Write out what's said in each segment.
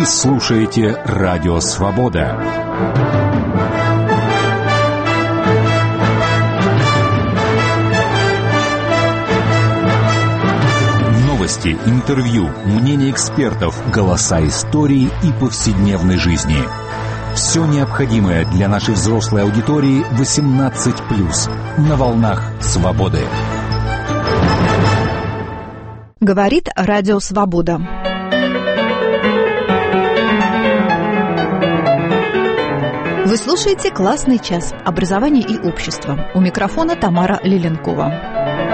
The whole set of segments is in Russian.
Вы слушаете «Радио Свобода». Новости, интервью, мнения экспертов, голоса истории и повседневной жизни. Все необходимое для нашей взрослой аудитории 18+, на волнах Свободы. Говорит Радио Свобода. Вы слушаете «Классный час. Образование и общество». У микрофона Тамара Лиленкова.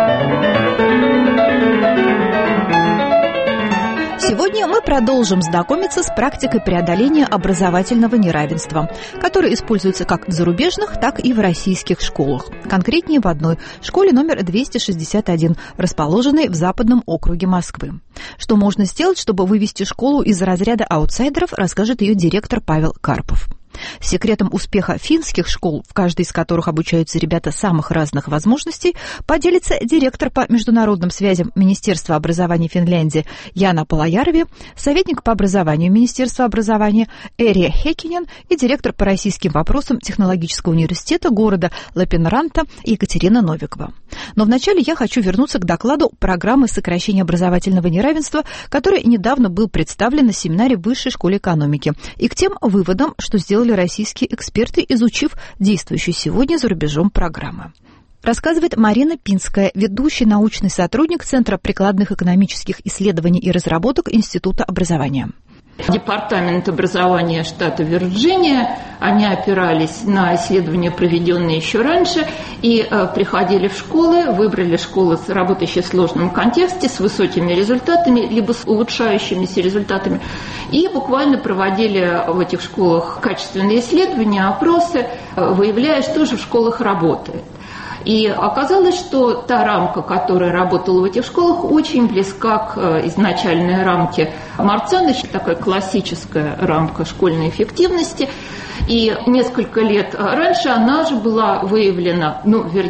Сегодня мы продолжим знакомиться с практикой преодоления образовательного неравенства, которая используется как в зарубежных, так и в российских школах. Конкретнее в одной школе номер 261, расположенной в Западном округе Москвы. Что можно сделать, чтобы вывести школу из разряда аутсайдеров, расскажет ее директор Павел Карпов. Секретом успеха финских школ, в каждой из которых обучаются ребята самых разных возможностей, поделится директор по международным связям Министерства образования Финляндии Яна Палаярви, советник по образованию Министерства образования Эрия Хекинен и директор по российским вопросам Технологического университета города Лапинранта Екатерина Новикова. Но вначале я хочу вернуться к докладу программы сокращения образовательного неравенства, который недавно был представлен на семинаре в Высшей школе экономики, и к тем выводам, что сделали российские эксперты, изучив действующую сегодня за рубежом программы. Рассказывает Марина Пинская, ведущий научный сотрудник Центра прикладных экономических исследований и разработок Института образования. Департамент образования штата Вирджиния, они опирались на исследования, проведенные еще раньше, и приходили в школы, выбрали школы, работающие в сложном контексте, с высокими результатами, либо с улучшающимися результатами, и буквально проводили в этих школах качественные исследования, опросы, выявляя, что же в школах работает. И оказалось, что та рамка, которая работала в этих школах, очень близка к изначальной рамке Марцана, такая классическая рамка школьной эффективности. И несколько лет раньше она же была выявлена,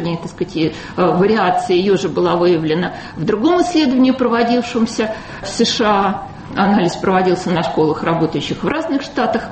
вариация ее же была выявлена в другом исследовании, проводившемся в США. Анализ проводился на школах, работающих в разных штатах.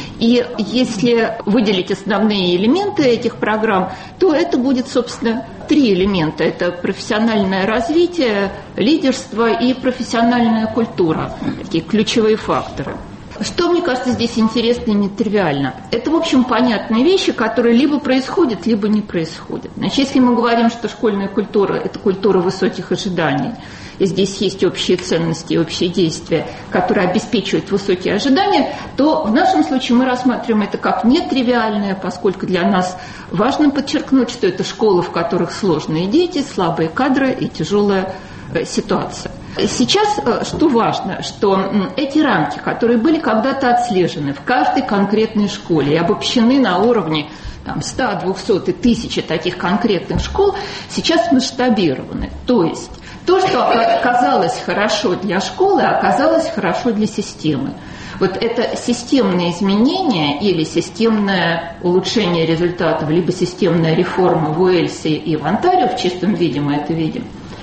И если выделить основные элементы этих программ, то это будет, собственно, 3 элемента. Это профессиональное развитие, лидерство и профессиональная культура. Такие ключевые факторы. Что, мне кажется, здесь интересно и нетривиально? Это, в общем, понятные вещи, которые либо происходят, либо не происходят. Значит, если мы говорим, что школьная культура – это культура высоких ожиданий, и здесь есть общие ценности и общие действия, которые обеспечивают высокие ожидания, то в нашем случае мы рассматриваем это как нетривиальное, поскольку для нас важно подчеркнуть, что это школы, в которых сложные дети, слабые кадры и тяжелая ситуация. Сейчас что важно, что эти рамки, которые были когда-то отслежены в каждой конкретной школе и обобщены на уровне 100, 200 и 1000 таких конкретных школ, сейчас масштабированы. То есть то, что оказалось хорошо для школы, оказалось хорошо для системы. Вот это системное изменение или системное улучшение результатов, либо системная реформа в Уэльсе и в Онтарио, в чистом виде мы это видим,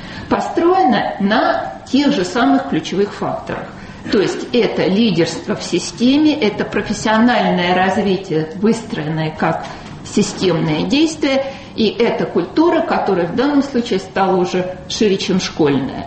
построена на тех же самых ключевых факторах. То есть это лидерство в системе, это профессиональное развитие, выстроенное как системное действие, и это культура, которая в данном случае стала уже шире, чем школьная.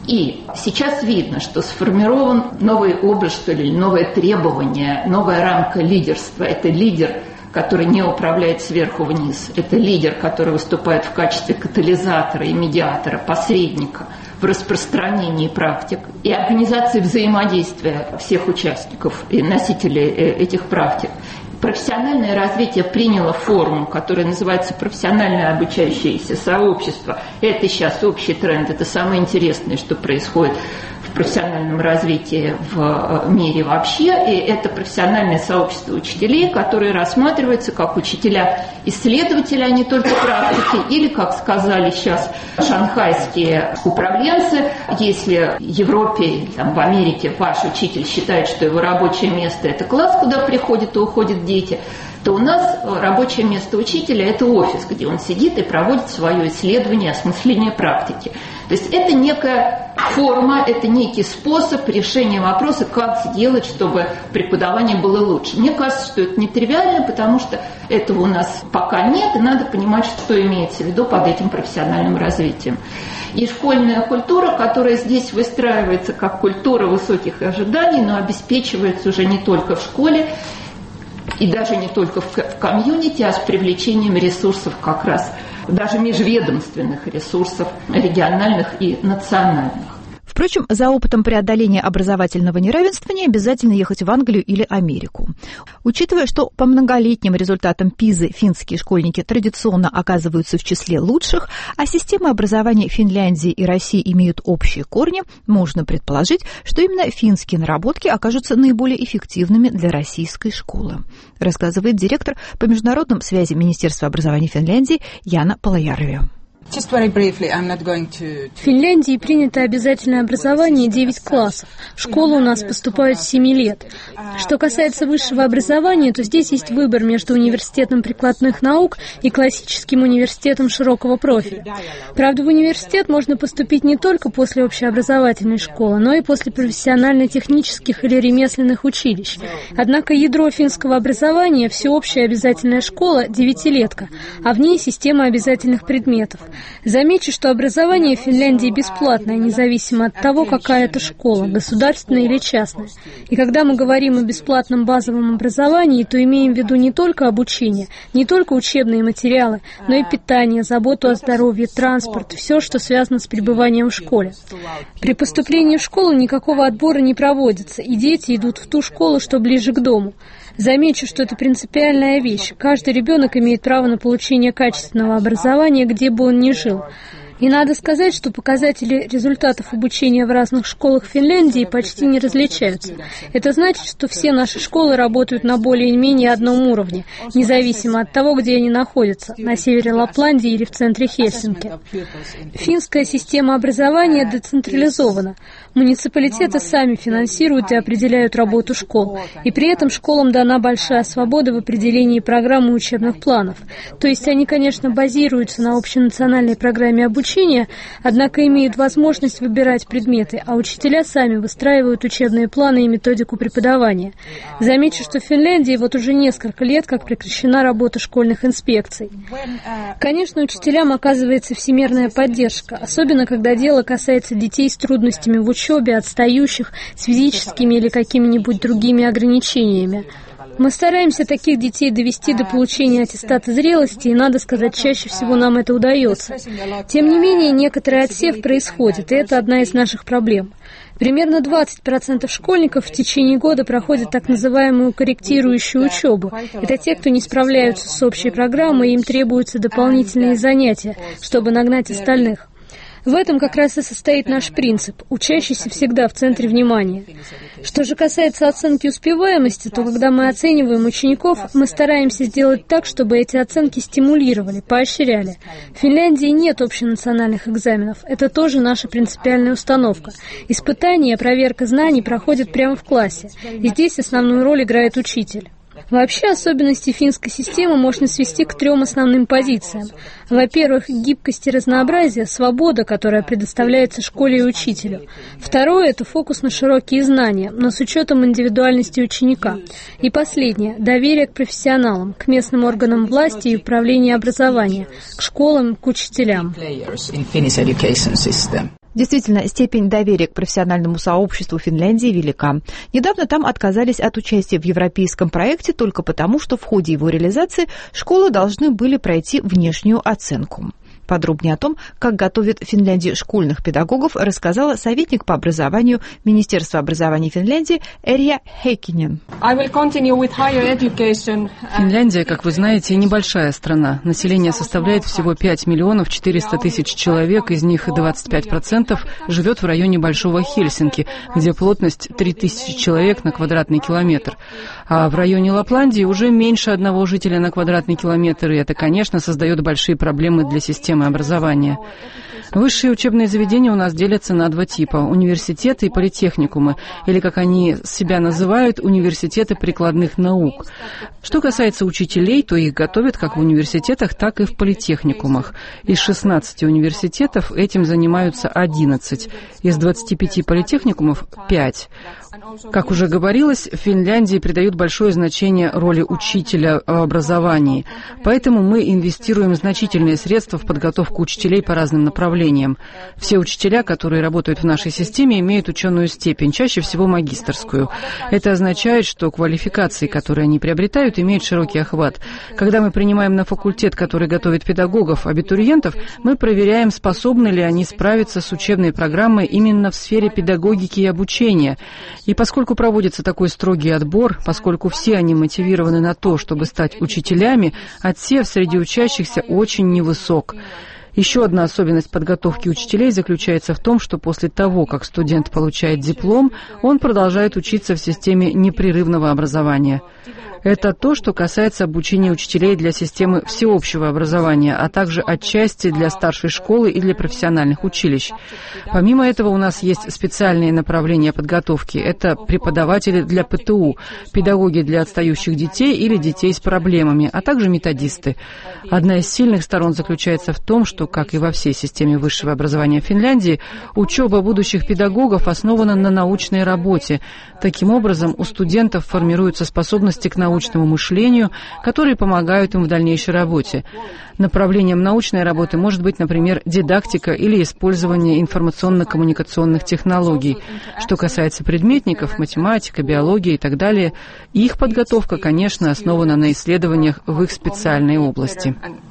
И сейчас видно, что сформирован новый образ, что ли, новое требование, новая рамка лидерства. Это лидер, который не управляет сверху вниз. Это лидер, который выступает в качестве катализатора и медиатора, посредника в распространении практик и организации взаимодействия всех участников и носителей этих практик. Профессиональное развитие приняло форму, которая называется профессиональное обучающееся сообщество. Это сейчас общий тренд, это самое интересное, что происходит в профессиональном развитии в мире вообще. И это профессиональное сообщество учителей, которые рассматриваются как учителя-исследователи, а не только практики, или, как сказали сейчас шанхайские управленцы, если в Европе или в Америке ваш учитель считает, что его рабочее место – это класс, куда приходят и уходят дети, то у нас рабочее место учителя – это офис, где он сидит и проводит свое исследование, осмысление практики. То есть это некая форма, это некий способ решения вопроса, как сделать, чтобы преподавание было лучше. Мне кажется, что это нетривиально, потому что этого у нас пока нет, и надо понимать, что имеется в виду под этим профессиональным развитием. И школьная культура, которая здесь выстраивается как культура высоких ожиданий, но обеспечивается уже не только в школе, и даже не только в комьюнити, а с привлечением ресурсов как раз, даже межведомственных ресурсов, региональных и национальных. Впрочем, за опытом преодоления образовательного неравенства не обязательно ехать в Англию или Америку. Учитывая, что по многолетним результатам ПИЗы финские школьники традиционно оказываются в числе лучших, а системы образования Финляндии и России имеют общие корни, можно предположить, что именно финские наработки окажутся наиболее эффективными для российской школы, рассказывает директор по международным связям Министерства образования Финляндии Яна Палаярви. В Финляндии принято обязательное образование 9 классов. В школу у нас поступают с 7 лет. Что касается высшего образования, то здесь есть выбор между университетом прикладных наук и классическим университетом широкого профиля. Правда, в университет можно поступить не только после общеобразовательной школы, но и после профессионально-технических или ремесленных училищ. Однако ядро финского образования – всеобщая обязательная школа, 9-летка, а в ней система обязательных предметов. Замечу, что образование в Финляндии бесплатное, независимо от того, какая это школа, государственная или частная. И когда мы говорим о бесплатном базовом образовании, то имеем в виду не только обучение, не только учебные материалы, но и питание, заботу о здоровье, транспорт, все, что связано с пребыванием в школе. При поступлении в школу никакого отбора не проводится, и дети идут в ту школу, что ближе к дому. Замечу, что это принципиальная вещь. Каждый ребенок имеет право на получение качественного образования, где бы он ни жил. И надо сказать, что показатели результатов обучения в разных школах Финляндии почти не различаются. Это значит, что все наши школы работают на более-менее одном уровне, независимо от того, где они находятся, на севере Лапландии или в центре Хельсинки. Финская система образования децентрализована. Муниципалитеты сами финансируют и определяют работу школ, и при этом школам дана большая свобода в определении программы учебных планов. То есть они, конечно, базируются на общенациональной программе обучения, однако имеют возможность выбирать предметы, а учителя сами выстраивают учебные планы и методику преподавания. Замечу, что в Финляндии вот уже несколько лет как прекращена работа школьных инспекций. Конечно, учителям оказывается всемирная поддержка, особенно когда дело касается детей с трудностями в учебе, отстающих, с физическими или какими-нибудь другими ограничениями. Мы стараемся таких детей довести до получения аттестата зрелости, и, надо сказать, чаще всего нам это удается. Тем не менее, некоторый отсев происходит, и это одна из наших проблем. Примерно 20% школьников в течение года проходят так называемую корректирующую учебу. Это те, кто не справляются с общей программой, и им требуются дополнительные занятия, чтобы нагнать остальных. В этом как раз и состоит наш принцип – учащийся всегда в центре внимания. Что же касается оценки успеваемости, то когда мы оцениваем учеников, мы стараемся сделать так, чтобы эти оценки стимулировали, поощряли. В Финляндии нет общенациональных экзаменов. Это тоже наша принципиальная установка. Испытания, проверка знаний проходят прямо в классе. И здесь основную роль играет учитель. Вообще, особенности финской системы можно свести к 3 основным позициям. Во-первых, гибкость и разнообразие, свобода, которая предоставляется школе и учителю. Второе – это фокус на широкие знания, но с учетом индивидуальности ученика. И последнее – доверие к профессионалам, к местным органам власти и управления образования, к школам, к учителям. Действительно, степень доверия к профессиональному сообществу Финляндии велика. Недавно там отказались от участия в европейском проекте только потому, что в ходе его реализации школы должны были пройти внешнюю оценку. Подробнее о том, как готовят в Финляндии школьных педагогов, рассказала советник по образованию Министерства образования Финляндии Эрия Heikkinen. Финляндия, как вы знаете, небольшая страна. Население составляет всего 5 миллионов 400 тысяч человек, из них 25% живет в районе Большого Хельсинки, где плотность 3000 человек на квадратный километр. А в районе Лапландии уже меньше 1 жителя на квадратный километр, и это, конечно, создает большие проблемы для системы системы образования. Высшие учебные заведения у нас делятся на два типа – университеты и политехникумы, или, как они себя называют, университеты прикладных наук. Что касается учителей, то их готовят как в университетах, так и в политехникумах. Из 16 университетов этим занимаются 11, из 25 политехникумов – 5. Как уже говорилось, в Финляндии придают большое значение роли учителя в образовании, поэтому мы инвестируем значительные средства в подготовку учителей по разным направлениям. Все учителя, которые работают в нашей системе, имеют ученую степень, чаще всего магистерскую. Это означает, что квалификации, которые они приобретают, имеют широкий охват. Когда мы принимаем на факультет, который готовит педагогов, абитуриентов, мы проверяем, способны ли они справиться с учебной программой именно в сфере педагогики и обучения. И поскольку проводится такой строгий отбор, поскольку все они мотивированы на то, чтобы стать учителями, отсев среди учащихся очень невысок. Еще одна особенность подготовки учителей заключается в том, что после того, как студент получает диплом, он продолжает учиться в системе непрерывного образования. Это то, что касается обучения учителей для системы всеобщего образования, а также отчасти для старшей школы и для профессиональных училищ. Помимо этого у нас есть специальные направления подготовки. Это преподаватели для ПТУ, педагоги для отстающих детей или детей с проблемами, а также методисты. Одна из сильных сторон заключается в том, что, как и во всей системе высшего образования Финляндии, учеба будущих педагогов основана на научной работе. Таким образом, у студентов формируются способности к научному мышлению, которые помогают им в дальнейшей работе. Направлением научной работы может быть, например, дидактика или использование информационно-коммуникационных технологий. Что касается предметников, математика, биология и так далее, их подготовка, конечно, основана на исследованиях в их специальной области.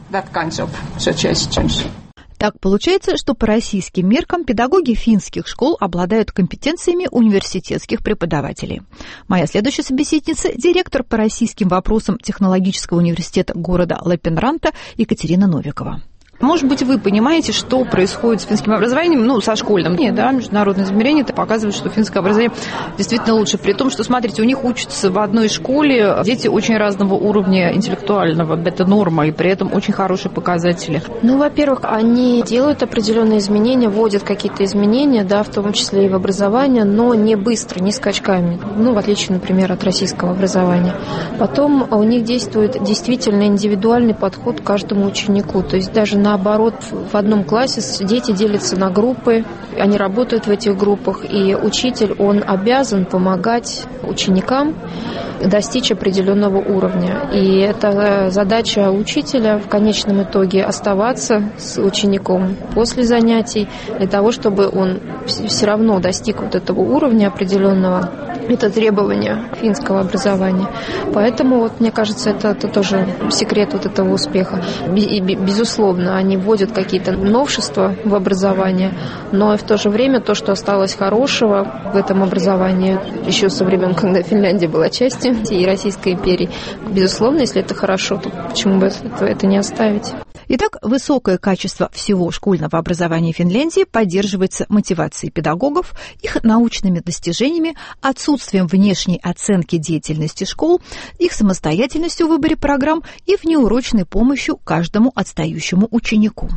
Так получается, что по российским меркам педагоги финских школ обладают компетенциями университетских преподавателей. Моя следующая собеседница – директор по российским вопросам технологического университета города Лапинранта Екатерина Новикова. Может быть, вы понимаете, что происходит с финским образованием, со школьным. Нет, да, международное измерение это показывает, что финское образование действительно лучше. При том, что, смотрите, у них учатся в одной школе дети очень разного уровня интеллектуального. Это норма, и при этом очень хорошие показатели. Во-первых, они делают определенные изменения, вводят какие-то изменения, да, в том числе и в образование, но не быстро, не скачками. В отличие, например, от российского образования. Потом у них действует действительно индивидуальный подход к каждому ученику. То есть даже наоборот, в одном классе дети делятся на группы, они работают в этих группах, и учитель, он обязан помогать ученикам достичь определенного уровня. И это задача учителя в конечном итоге оставаться с учеником после занятий, для того, чтобы он все равно достиг вот этого уровня определенного. Это требование финского образования. Поэтому, мне кажется, это тоже секрет вот этого успеха. И, безусловно, они вводят какие-то новшества в образование, но и в то же время то, что осталось хорошего в этом образовании, еще со времен, когда Финляндия была частью и Российской империи, безусловно, если это хорошо, то почему бы это не оставить? Итак, высокое качество всего школьного образования Финляндии поддерживается мотивацией педагогов, их научными достижениями, отсутствием внешней оценки деятельности школ, их самостоятельностью в выборе программ и внеурочной помощью каждому отстающему ученику.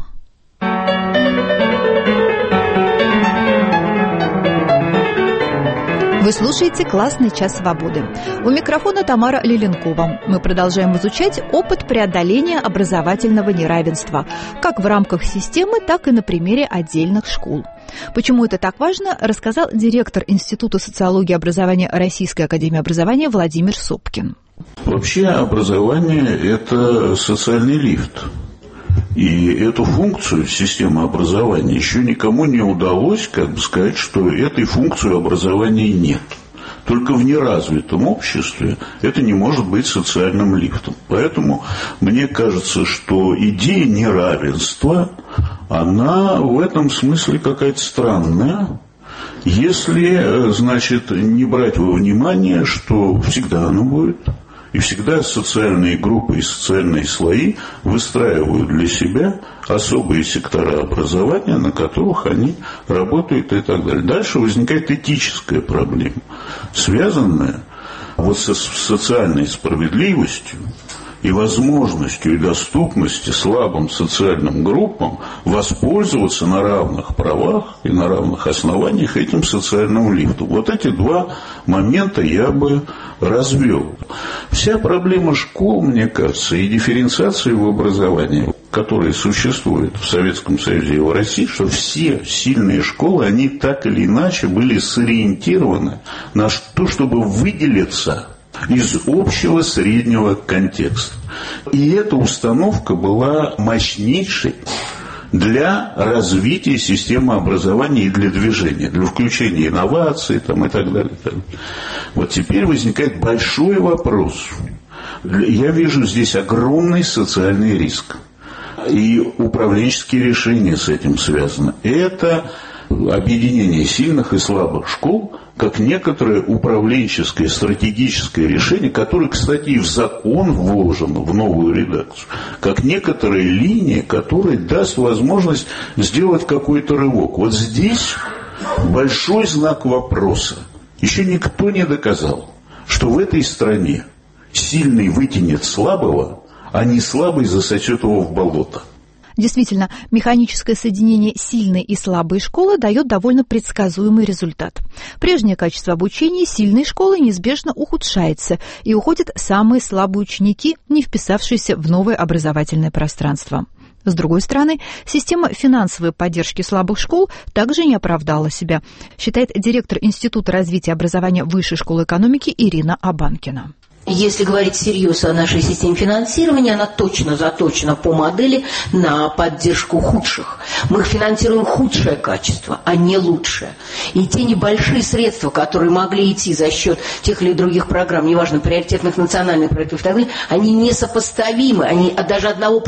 Вы слушаете «Классный час свободы». У микрофона Тамара Лиленкова. Мы продолжаем изучать опыт преодоления образовательного неравенства, как в рамках системы, так и на примере отдельных школ. Почему это так важно, рассказал директор Института социологии и образования Российской академии образования Владимир Сопкин. Вообще образование – это социальный лифт. И эту функцию системы образования еще никому не удалось, сказать, что этой функции образования нет. Только в неразвитом обществе это не может быть социальным лифтом. Поэтому мне кажется, что идея неравенства, она в этом смысле какая-то странная. Если, не брать во внимание, что всегда оно будет. И всегда социальные группы и социальные слои выстраивают для себя особые сектора образования, на которых они работают и так далее. Дальше возникает этическая проблема, связанная с социальной справедливостью и возможностью и доступности слабым социальным группам воспользоваться на равных правах и на равных основаниях этим социальным лифтом. Вот эти два момента я бы развел. Вся проблема школ, мне кажется, и дифференциации в образовании, которые существуют в Советском Союзе и в России, что все сильные школы, они так или иначе были сориентированы на то, чтобы выделиться из общего среднего контекста. И эта установка была мощнейшей для развития системы образования и для движения, для включения инноваций там, и так далее, и так далее. Вот теперь возникает большой вопрос. Я вижу здесь огромный социальный риск. И управленческие решения с этим связаны. Это объединение сильных и слабых школ как некоторое управленческое, стратегическое решение, которое, кстати, и в закон вложено, в новую редакцию, как некоторая линия, которая даст возможность сделать какой-то рывок. Вот здесь большой знак вопроса. Еще никто не доказал, что в этой стране сильный вытянет слабого, а не слабый засосет его в болото. Действительно, механическое соединение сильной и слабой школы дает довольно предсказуемый результат. Прежнее качество обучения сильной школы неизбежно ухудшается, и уходят самые слабые ученики, не вписавшиеся в новое образовательное пространство. С другой стороны, система финансовой поддержки слабых школ также не оправдала себя, считает директор Института развития образования Высшей школы экономики Ирина Абанкина. Если говорить всерьез о нашей системе финансирования, она точно заточена по модели на поддержку худших. Мы финансируем худшее качество, а не лучшее. И те небольшие средства, которые могли идти за счет тех или других программ, неважно, приоритетных национальных проектов и так далее, они несопоставимы, они даже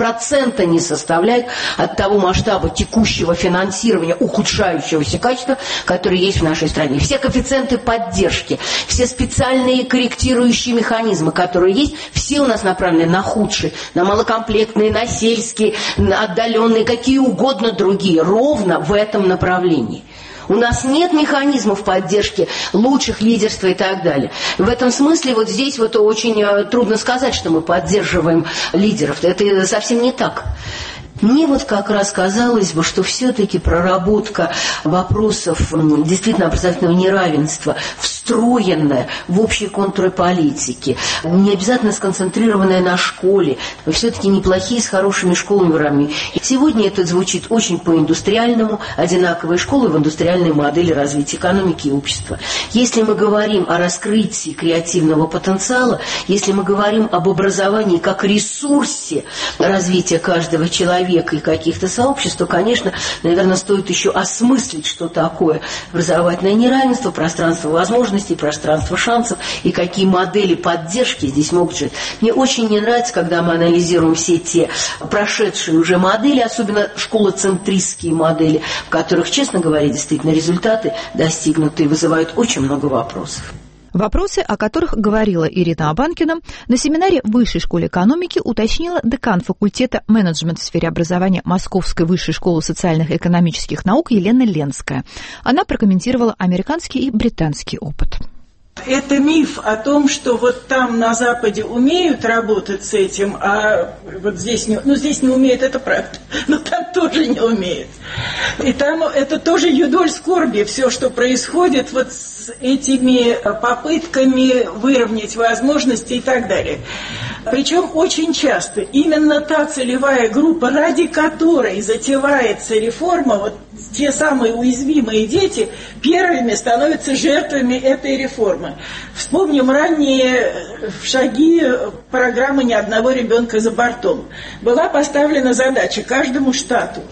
1% не составляют от того масштаба текущего финансирования ухудшающегося качества, который есть в нашей стране. Все коэффициенты поддержки, все специальные корректирующие механизмы, которые есть, все у нас направлены на худшие, на малокомплектные, на сельские, на отдаленные, какие угодно другие, ровно в этом направлении. У нас нет механизмов поддержки лучших, лидерства и так далее. В этом смысле вот здесь вот очень трудно сказать, что мы поддерживаем лидеров. Это совсем не так. Мне вот как раз казалось бы, что все-таки проработка вопросов действительно образовательного неравенства, встроенная в общие контуры политики, не обязательно сконцентрированная на школе, все-таки неплохие с хорошими школами в равне. Сегодня это звучит очень по-индустриальному, одинаковые школы в индустриальной модели развития экономики и общества. Если мы говорим о раскрытии креативного потенциала, если мы говорим об образовании как ресурсе развития каждого человека, и каких-то сообществ, то, конечно, наверное, стоит еще осмыслить, что такое образовательное неравенство, пространство возможностей, пространство шансов и какие модели поддержки здесь могут жить. Мне очень не нравится, когда мы анализируем все те прошедшие уже модели, особенно школоцентристские модели, в которых, честно говоря, действительно результаты достигнутые вызывают очень много вопросов. Вопросы, о которых говорила Ирина Абанкина, на семинаре в Высшей школе экономики уточнила декан факультета менеджмент в сфере образования Московской высшей школы социальных и экономических наук Елена Ленская. Она прокомментировала американский и британский опыт. Это миф о том, что вот там на Западе умеют работать с этим, а вот здесь не, здесь не умеют, это правда, но там тоже не умеют. И там это тоже юдоль скорби, все, что происходит вот с этими попытками выровнять возможности и так далее. Причем очень часто именно та целевая группа, ради которой затевается реформа, вот те самые уязвимые дети, первыми становятся жертвами этой реформы. Вспомним ранние шаги программы «Ни одного ребенка за бортом». Была поставлена задача каждому штату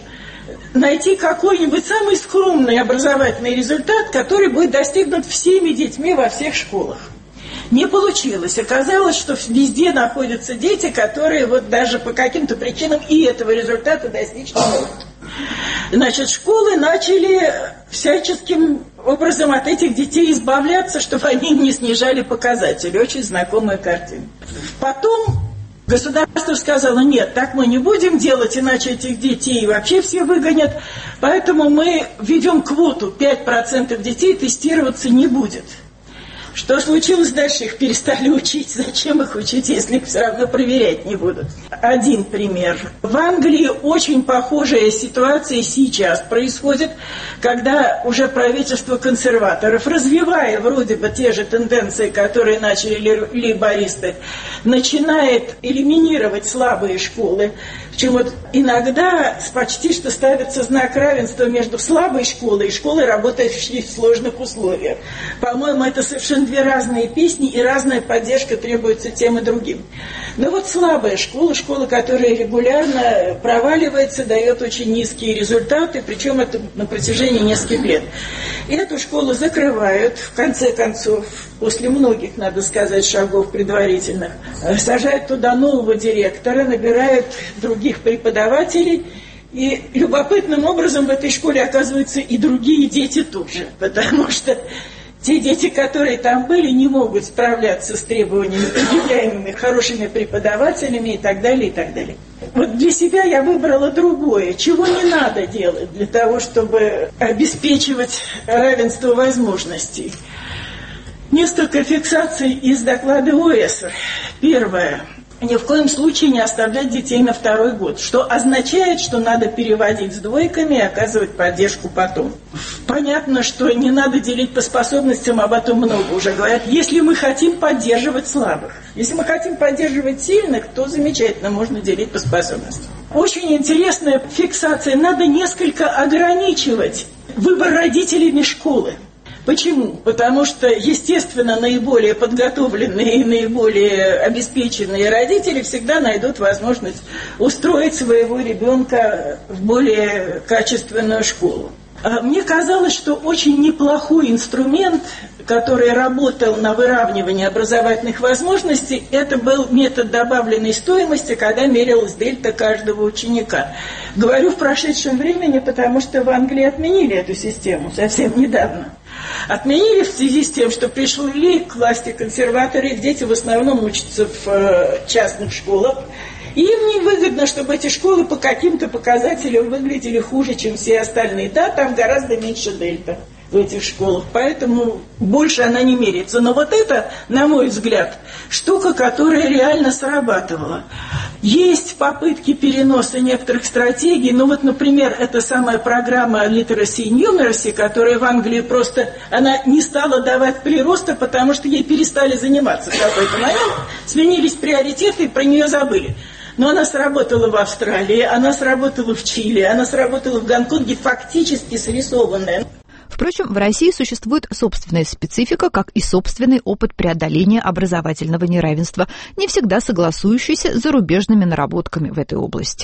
найти какой-нибудь самый скромный образовательный результат, который будет достигнут всеми детьми во всех школах. Не получилось. Оказалось, что везде находятся дети, которые вот даже по каким-то причинам и этого результата достичь не могут. Значит, школы начали всяческим образом от этих детей избавляться, чтобы они не снижали показатели. Очень знакомая картина. Потом государство сказало: нет, так мы не будем делать, иначе этих детей вообще все выгонят. Поэтому мы введем квоту, 5% детей тестироваться не будет. Что случилось дальше? Их перестали учить. Зачем их учить, если их все равно проверять не будут? Один пример. В Англии очень похожая ситуация сейчас происходит, когда уже правительство консерваторов, развивая вроде бы те же тенденции, которые начали лейбористы, начинает элиминировать слабые школы. Причем вот иногда почти что ставится знак равенства между слабой школой и школой, работающей в сложных условиях. По-моему, это совершенно две разные песни, и разная поддержка требуется тем и другим. Но вот слабая школа, школа, которая регулярно проваливается, дает очень низкие результаты, причем это на протяжении нескольких лет. И эту школу закрывают, в конце концов, после многих, надо сказать, шагов предварительных, сажают туда нового директора, набирают других преподавателей, и любопытным образом в этой школе оказываются и другие дети тоже, потому что те дети, которые там были, не могут справляться с требованиями, предъявляемыми хорошими преподавателями и так далее, и так далее. Вот для себя я выбрала другое. Чего не надо делать для того, чтобы обеспечивать равенство возможностей? Несколько фиксаций из доклада ОЭСР. Первое. Ни в коем случае не оставлять детей на второй год, что означает, что надо переводить с двойками и оказывать поддержку потом. Понятно, что не надо делить по способностям, об этом много уже говорят. Если мы хотим поддерживать слабых, если мы хотим поддерживать сильных, то замечательно, можно делить по способностям. Очень интересная фиксация. Надо несколько ограничивать выбор родителями школы. Почему? Потому что, естественно, наиболее подготовленные и наиболее обеспеченные родители всегда найдут возможность устроить своего ребенка в более качественную школу. Мне казалось, что очень неплохой инструмент, который работал на выравнивание образовательных возможностей, это был метод добавленной стоимости, когда мерилась дельта каждого ученика. Говорю в прошедшем времени, потому что в Англии отменили эту систему совсем недавно. Отменили в связи с тем, что пришли к власти консерваторы, их дети в основном учатся в частных школах. И им невыгодно, чтобы эти школы по каким-то показателям выглядели хуже, чем все остальные. Да, там гораздо меньше дельта в этих школах, поэтому больше она не меряется. Но вот это, на мой взгляд, штука, которая реально срабатывала. Есть попытки переноса некоторых стратегий, ну вот, например, эта самая программа Literacy and Numeracy, которая в Англии просто, она не стала давать прироста, потому что ей перестали заниматься в какой-то момент, сменились приоритеты и про нее забыли. Но она сработала в Австралии, она сработала в Чили, она сработала в Гонконге, фактически срисованная. Впрочем, в России существует собственная специфика, как и собственный опыт преодоления образовательного неравенства, не всегда согласующийся с зарубежными наработками в этой области.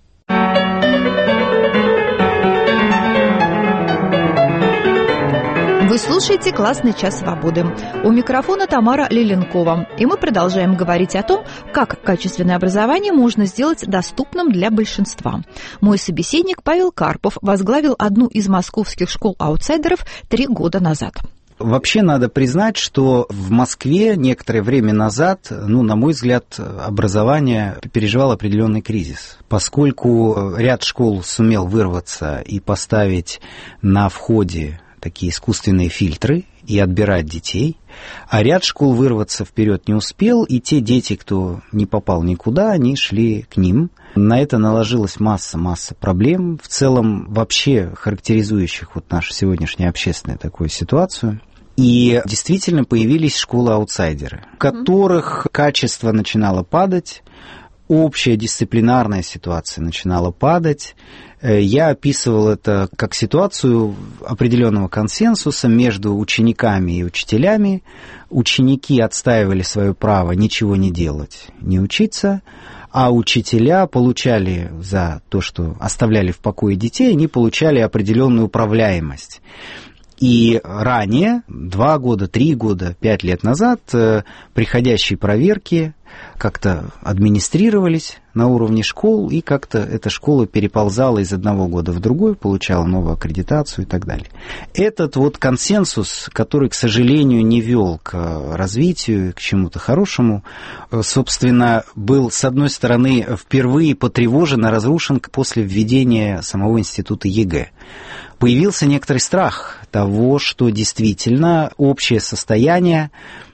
Вы слушаете «Классный час свободы». У микрофона Тамара Лиленкова. И мы продолжаем говорить о том, как качественное образование можно сделать доступным для большинства. Мой собеседник Павел Карпов возглавил одну из московских школ-аутсайдеров 3 года назад. Вообще надо признать, что в Москве некоторое время назад, на мой взгляд, образование переживало определенный кризис, поскольку ряд школ сумел вырваться и поставить на входе такие искусственные фильтры и отбирать детей, а ряд школ вырваться вперед не успел, и те дети, кто не попал никуда, они шли к ним. На это наложилась масса проблем, в целом вообще характеризующих нашу сегодняшнюю общественную такую ситуацию. И действительно появились школы-аутсайдеры, у которых качество начинало падать, общая дисциплинарная ситуация начинала падать. Я описывал это как ситуацию определенного консенсуса между учениками и учителями. Ученики отстаивали свое право ничего не делать, не учиться, а учителя получали за то, что оставляли в покое детей, они получали определенную управляемость. И ранее, 2 года, 3 года, 5 лет назад, приходящие проверки как-то администрировались на уровне школ, и как-то эта школа переползала из одного года в другой, получала новую аккредитацию и так далее. Этот консенсус, который, к сожалению, не вел к развитию, к чему-то хорошему, собственно, был, с одной стороны, впервые потревожен и разрушен после введения самого института ЕГЭ. появился некоторый страх того, что действительно общее состояние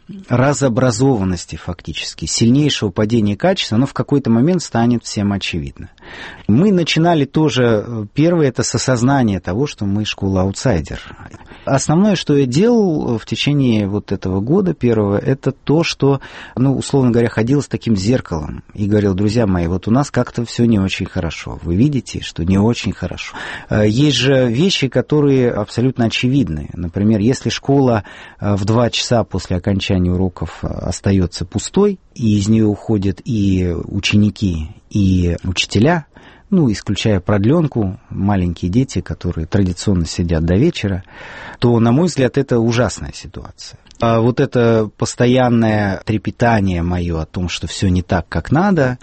разобразованности фактически, сильнейшего падения качества, оно в какой-то момент станет всем очевидно. Мы начинали тоже, первое, это с осознания того, что мы школа-аутсайдер. Основное, что я делал в течение вот этого года первого, это то, что, условно говоря, ходил с таким зеркалом и говорил: друзья мои, вот у нас как-то все не очень хорошо. Вы видите, что не очень хорошо. Есть же вещи, которые абсолютно очевидны. Например, если школа в 2 часа после окончания уроков остается пустой, и из нее уходят и ученики, и учителя, исключая продленку, маленькие дети, которые традиционно сидят до вечера, то, на мой взгляд, это ужасная ситуация. А вот это постоянное трепетание мое о том, что все не так, как надо,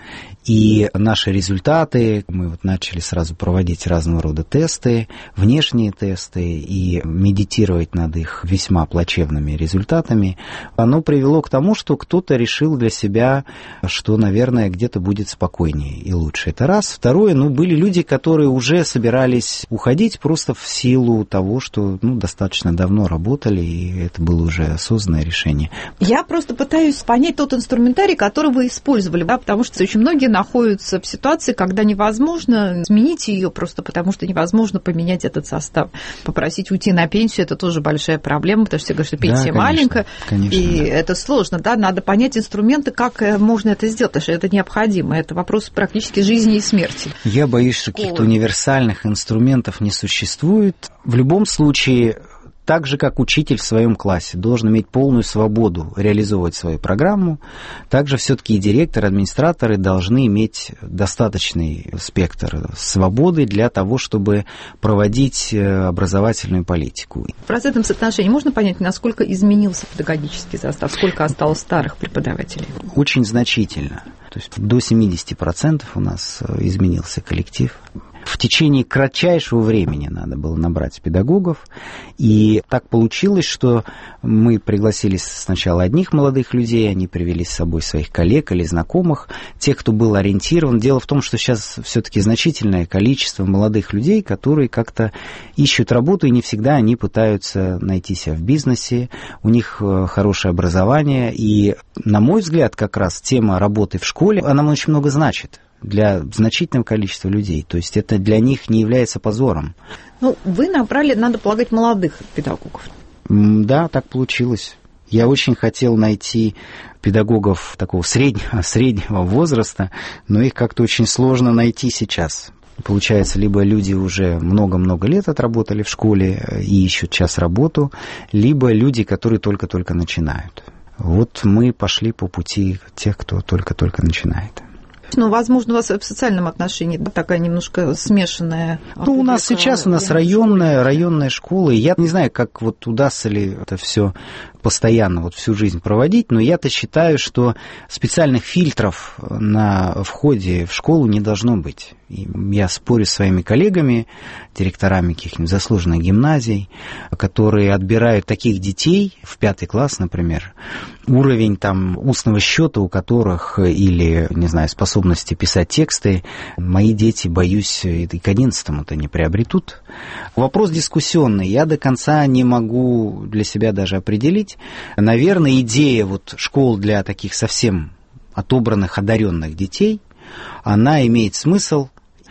и наши результаты, мы вот начали сразу проводить разного рода тесты, внешние тесты, и медитировать над их весьма плачевными результатами, оно привело к тому, что кто-то решил для себя, что, наверное, где-то будет спокойнее и лучше. Это раз. Второе, были люди, которые уже собирались уходить просто в силу того, что, достаточно давно работали, и это было уже осознанное решение. Я просто пытаюсь понять тот инструментарий, который вы использовали, потому что очень многие находятся в ситуации, когда невозможно изменить ее просто потому, что невозможно поменять этот состав. Попросить уйти на пенсию – это тоже большая проблема, потому что все говорят, что пенсия маленькая, и это сложно. Да? Надо понять инструменты, как можно это сделать, потому что это необходимо. Это вопрос практически жизни и смерти. Я боюсь, что каких-то универсальных инструментов не существует. В любом случае, так же, как учитель в своем классе должен иметь полную свободу реализовывать свою программу, также все-таки и директор, администраторы должны иметь достаточный спектр свободы для того, чтобы проводить образовательную политику. В процентном соотношении можно понять, насколько изменился педагогический состав, сколько осталось старых преподавателей? Очень значительно. То есть до 70% у нас изменился коллектив. В течение кратчайшего времени надо было набрать педагогов, и так получилось, что мы пригласили сначала одних молодых людей, они привели с собой своих коллег или знакомых, тех, кто был ориентирован. Дело в том, что сейчас все-таки значительное количество молодых людей, которые как-то ищут работу, и не всегда они пытаются найти себя в бизнесе, у них хорошее образование, и, на мой взгляд, как раз тема работы в школе, она очень много значит для значительного количества людей. То есть это для них не является позором. Вы набрали, надо полагать, молодых педагогов. Да, так получилось. Я очень хотел найти педагогов такого среднего возраста, но их как-то очень сложно найти сейчас. Получается, либо люди уже много-много лет отработали в школе и ищут сейчас работу, либо люди, которые только-только начинают. Вот мы пошли по пути тех, кто только-только начинает. Возможно, у вас в социальном отношении такая немножко смешанная. У нас сейчас районная школа, и я не знаю, как удастся ли это все постоянно всю жизнь проводить, но я-то считаю, что специальных фильтров на входе в школу не должно быть. И я спорю с своими коллегами, директорами каких-нибудь заслуженных гимназий, которые отбирают таких детей в 5 класс, например, уровень устного счета у которых или, не знаю, способности писать тексты, мои дети, боюсь, и к 11-му-то не приобретут. Вопрос дискуссионный, я до конца не могу для себя даже определить. Наверное, идея школ для таких совсем отобранных, одаренных детей, она имеет смысл.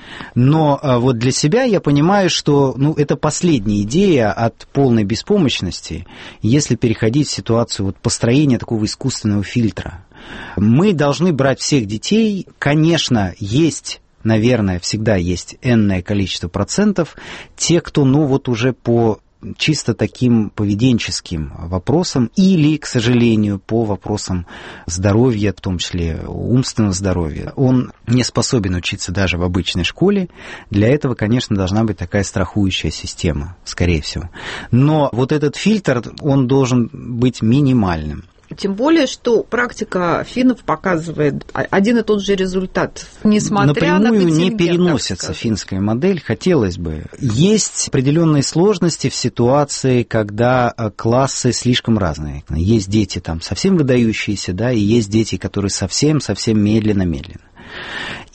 Но для себя я понимаю, что это последняя идея от полной беспомощности, если переходить в ситуацию построения такого искусственного фильтра. Мы должны брать всех детей. Конечно, наверное, всегда есть энное количество процентов тех, кто уже по чисто таким поведенческим вопросам или, к сожалению, по вопросам здоровья, в том числе умственного здоровья. Он не способен учиться даже в обычной школе. Для этого, конечно, должна быть такая страхующая система, скорее всего. Но этот фильтр, он должен быть минимальным. Тем более, что практика финнов показывает один и тот же результат, несмотря на контингент. Напрямую не переносится финская модель, хотелось бы. Есть определенные сложности в ситуации, когда классы слишком разные. Есть дети совсем выдающиеся, и есть дети, которые совсем-совсем медленно-медленно. И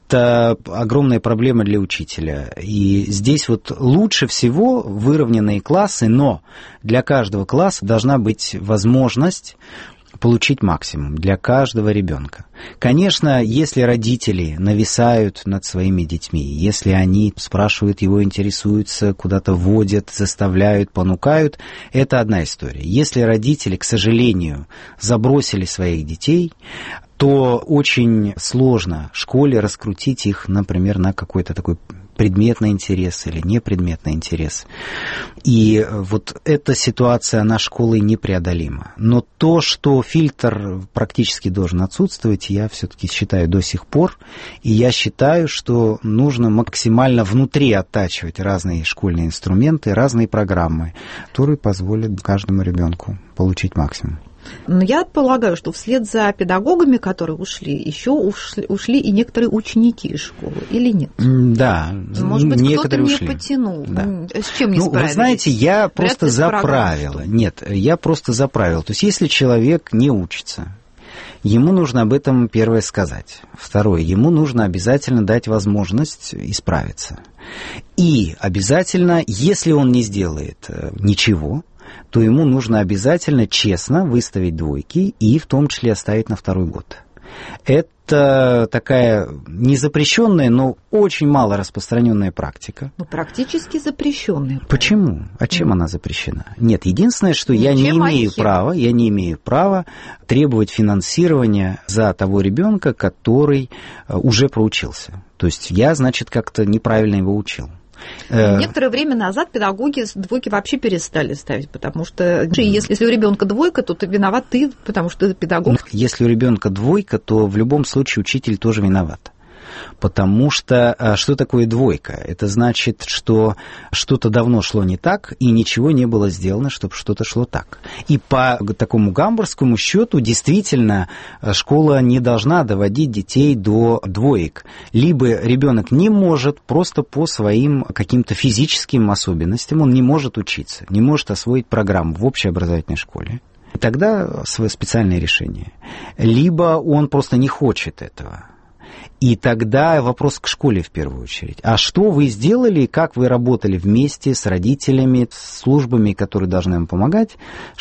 это огромная проблема для учителя. И здесь вот лучше всего выровненные классы, но для каждого класса должна быть возможность получить максимум для каждого ребенка. Конечно, если родители нависают над своими детьми, если они спрашивают его, интересуются, куда-то водят, заставляют, понукают, это одна история. Если родители, к сожалению, забросили своих детей, то очень сложно школе раскрутить их, например, на какой-то такой предметный интерес или непредметный интерес. И вот эта ситуация, она школой непреодолима. Но то, что фильтр практически должен отсутствовать, я все-таки считаю до сих пор. И я считаю, что нужно максимально внутри оттачивать разные школьные инструменты, разные программы, которые позволят каждому ребенку получить максимум. Но я полагаю, что вслед за педагогами, которые ушли, еще ушли и некоторые ученики из школы, или нет? Да, может быть, некоторые кто-то ушли. не потянул. Да. С чем не справились? Вы знаете, я просто за правило. Нет, я просто за правило. То есть, если человек не учится, ему нужно об этом, первое, сказать. Второе, ему нужно обязательно дать возможность исправиться. И обязательно, если он не сделает ничего, то ему нужно обязательно честно выставить двойки и в том числе оставить на второй год. Это такая незапрещенная, но очень мало распространенная практика. Ну, практически запрещенная. Почему? А чем она запрещена? Нет, единственное, что я не имею права требовать финансирования за того ребенка, который уже проучился. То есть я, значит, как-то неправильно его учил. Некоторое время назад педагоги двойки вообще перестали ставить, потому что если у ребенка двойка, то ты виноват ты, потому что педагог. Если у ребенка двойка, то в любом случае учитель тоже виноват. Потому что что такое двойка? Это значит, что что-то давно шло не так, и ничего не было сделано, чтобы что-то шло так. И по такому гамбургскому счету действительно школа не должна доводить детей до двоек. Либо ребенок не может просто по своим каким-то физическим особенностям, он не может учиться, не может освоить программу в общеобразовательной школе. Тогда свое специальное решение. Либо он просто не хочет этого. И тогда вопрос к школе в первую очередь. А что вы сделали, как вы работали вместе с родителями, с службами, которые должны им помогать,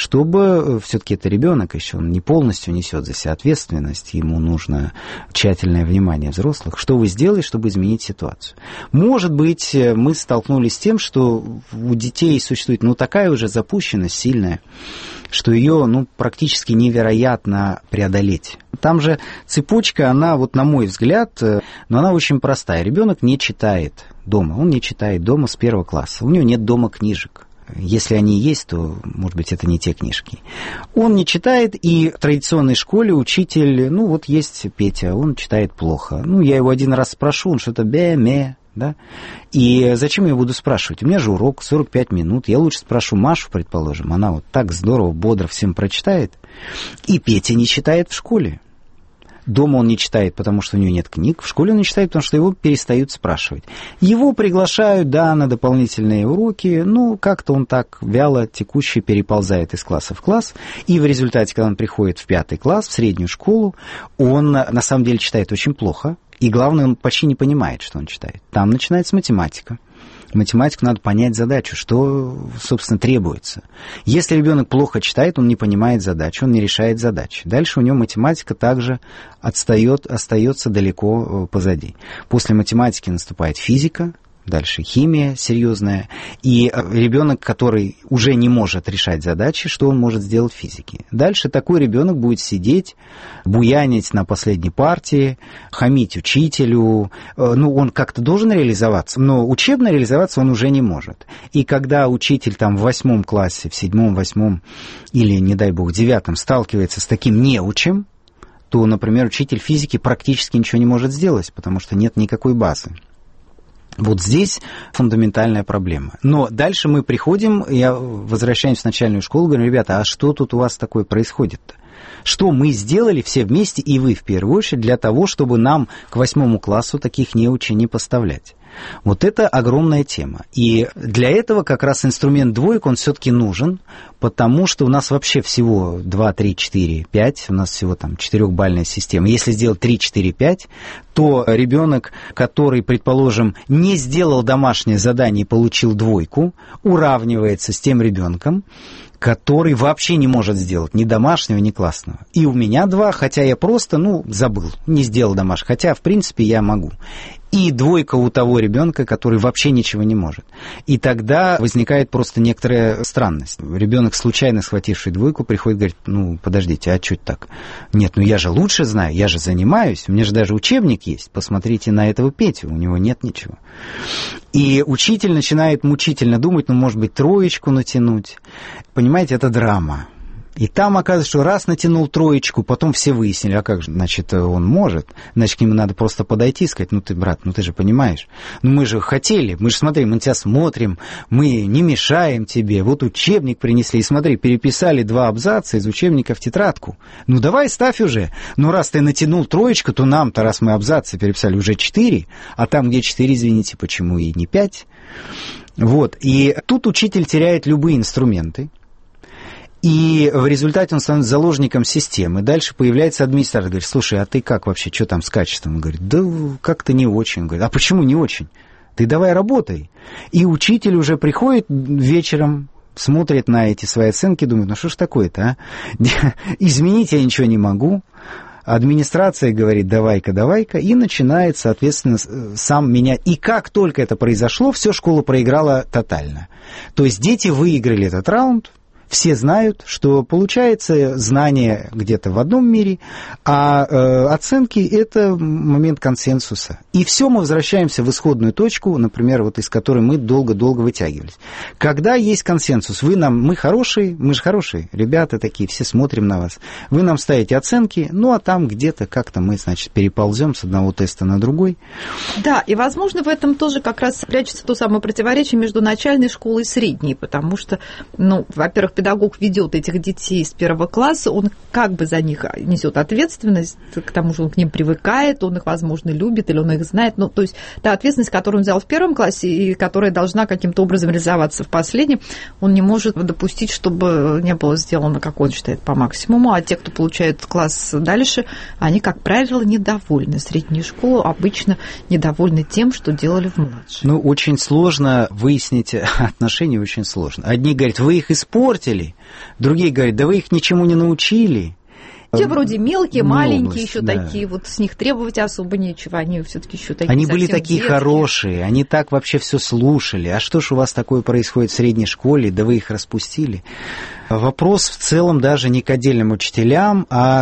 чтобы все-таки это ребенок еще, он не полностью несет за себя ответственность, ему нужно тщательное внимание взрослых. Что вы сделали, чтобы изменить ситуацию? Может быть, мы столкнулись с тем, что у детей существует такая уже запущенность сильная, что ее практически невероятно преодолеть. Там же цепочка, она, на мой взгляд, но она очень простая. Ребенок не читает дома, он не читает дома с 1 класса, у него нет дома книжек. Если они есть, то, может быть, это не те книжки. Он не читает, и в традиционной школе учитель, есть Петя, он читает плохо. Я его один раз спрошу, он что-то бе-ме, да? И зачем я буду спрашивать? У меня же урок 45 минут. Я лучше спрошу Машу, предположим. Она так здорово, бодро всем прочитает. И Петя не читает в школе. Дома он не читает, потому что у него нет книг. В школе он не читает, потому что его перестают спрашивать. Его приглашают, на дополнительные уроки. Как-то он так вяло, текуще переползает из класса в класс. И в результате, когда он приходит в 5 класс, в среднюю школу, он на самом деле читает очень плохо. И главное, он почти не понимает, что он читает. Там начинается математика. Математику надо понять задачу, что, собственно, требуется. Если ребенок плохо читает, он не понимает задачу, он не решает задачи. Дальше у него математика также остается далеко позади. После математики наступает физика, дальше химия серьезная. И ребенок, который уже не может решать задачи, что он может сделать в физике? Дальше такой ребенок будет сидеть, буянить на последней партии, хамить учителю. Он как-то должен реализоваться, но учебно реализоваться он уже не может. И когда учитель в 8 классе, в 7, 8 или, не дай бог, 9 сталкивается с таким неучем, то, например, учитель физики практически ничего не может сделать, потому что нет никакой базы. Вот здесь фундаментальная проблема. Но дальше мы приходим, возвращаемся в начальную школу, говорим: ребята, а что тут у вас такое происходит-то? Что мы сделали все вместе, и вы в первую очередь, для того, чтобы нам к 8 классу таких неучей не поставлять? Вот это огромная тема. И для этого как раз инструмент двойка, он все-таки нужен, потому что у нас вообще всего 2, 3, 4, 5, у нас всего там 4-бальная система. Если сделать 3, 4, 5, то ребенок, который, предположим, не сделал домашнее задание и получил двойку, уравнивается с тем ребенком, который вообще не может сделать ни домашнего, ни классного. И у меня 2, хотя я просто, забыл, не сделал домашнего, хотя, в принципе, я могу. И двойка у того ребенка, который вообще ничего не может. И тогда возникает просто некоторая странность. Ребенок, случайно схвативший двойку, приходит и говорит, подождите, а что это так? Нет, я же лучше знаю, я же занимаюсь, у меня же даже учебник есть, посмотрите на этого Петю, у него нет ничего. И учитель начинает мучительно думать, может быть, 3 натянуть. Понимаете, это драма. И там оказывается, что раз натянул 3, потом все выяснили, а как же, значит, он может. Значит, к нему надо просто подойти и сказать, ты, брат, ты же понимаешь. Мы же хотели, мы на тебя смотрим, мы не мешаем тебе. Вот учебник принесли, и смотри, переписали 2 абзаца из учебника в тетрадку. Давай ставь уже. Раз ты натянул 3, то нам-то, раз мы абзацы переписали, уже 4, а там, где 4, извините, почему и не 5. Вот, и тут учитель теряет любые инструменты. И в результате он становится заложником системы. Дальше появляется администратор, говорит, слушай, а ты как вообще, что там с качеством? Он говорит, да как-то не очень. Говорит, а почему не очень? Ты давай работай. И учитель уже приходит вечером, смотрит на эти свои оценки, думает, что ж такое-то, а? Изменить я ничего не могу. Администрация говорит, давай-ка, и начинает, соответственно, сам менять. И как только это произошло, все, школа проиграла тотально. То есть дети выиграли этот раунд. Все знают, что получается знание где-то в одном мире, а оценки – это момент консенсуса. И все, мы возвращаемся в исходную точку, например, из которой мы долго-долго вытягивались. Когда есть консенсус, мы хорошие, мы же хорошие ребята такие, все смотрим на вас, вы нам ставите оценки, а там где-то как-то мы, переползем с одного теста на другой. Да, и, возможно, в этом тоже как раз прячется то самое противоречие между начальной школой и средней, потому что, во-первых, педагог ведет этих детей с 1 класса, он как бы за них несет ответственность, к тому же он к ним привыкает, он их, возможно, любит, или он их знает. То есть та ответственность, которую он взял в 1 классе и которая должна каким-то образом реализоваться в последнем, он не может допустить, чтобы не было сделано, как он считает, по максимуму. А те, кто получает класс дальше, они, как правило, недовольны. Среднюю школу обычно недовольны тем, что делали в младшей. Очень сложно выяснить отношения, очень сложно. Одни говорят, вы их испортили, другие говорят, да вы их ничему не научили. Те вроде мелкие, маленькие еще такие, с них требовать особо нечего, они все-таки еще такие. Они были такие хорошие, они так вообще все слушали. А что ж у вас такое происходит в средней школе, да вы их распустили? Вопрос в целом даже не к отдельным учителям, а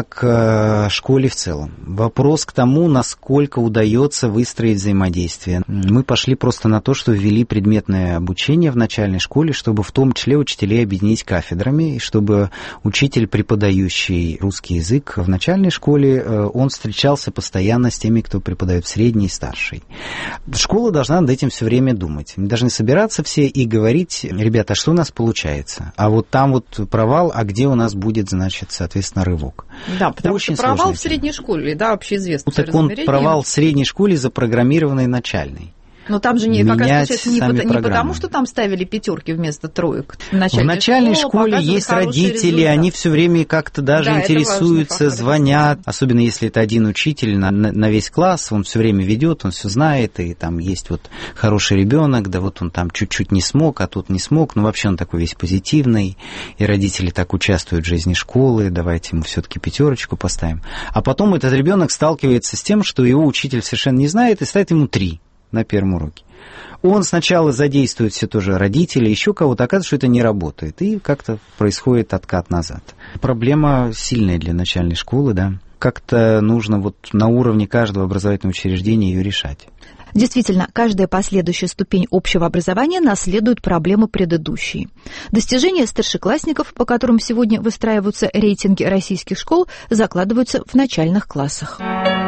к школе в целом. Вопрос к тому, насколько удается выстроить взаимодействие. Мы пошли просто на то, что ввели предметное обучение в начальной школе, чтобы в том числе учителей объединить кафедрами, и чтобы учитель, преподающий русский язык в начальной школе, он встречался постоянно с теми, кто преподает в средней и старшей. Школа должна над этим все время думать. Мы должны собираться все и говорить, ребята, а что у нас получается? А там провал, а где у нас будет, соответственно, рывок. Да, потому очень что провал в средней школе, общеизвестно. Так он провал в средней школе, запрограммированный начальной. Но там же как раз получается не потому, что там ставили 5 вместо 3. В начальной школе есть родители, они все время как-то даже интересуются, звонят. Особенно если это один учитель на весь класс, он все время ведет, он все знает, и там есть хороший ребенок, да он там чуть-чуть не смог, а тут не смог, но вообще он такой весь позитивный, и родители так участвуют в жизни школы, давайте ему все-таки 5 поставим. А потом этот ребенок сталкивается с тем, что его учитель совершенно не знает, и ставит ему 3. На первом уроке. Он сначала задействует все тоже родители, еще кого-то, оказывается, что это не работает, и как-то происходит откат назад. Проблема сильная для начальной школы, да. Как-то нужно на уровне каждого образовательного учреждения ее решать. Действительно, каждая последующая ступень общего образования наследует проблемы предыдущей. Достижения старшеклассников, по которым сегодня выстраиваются рейтинги российских школ, закладываются в начальных классах.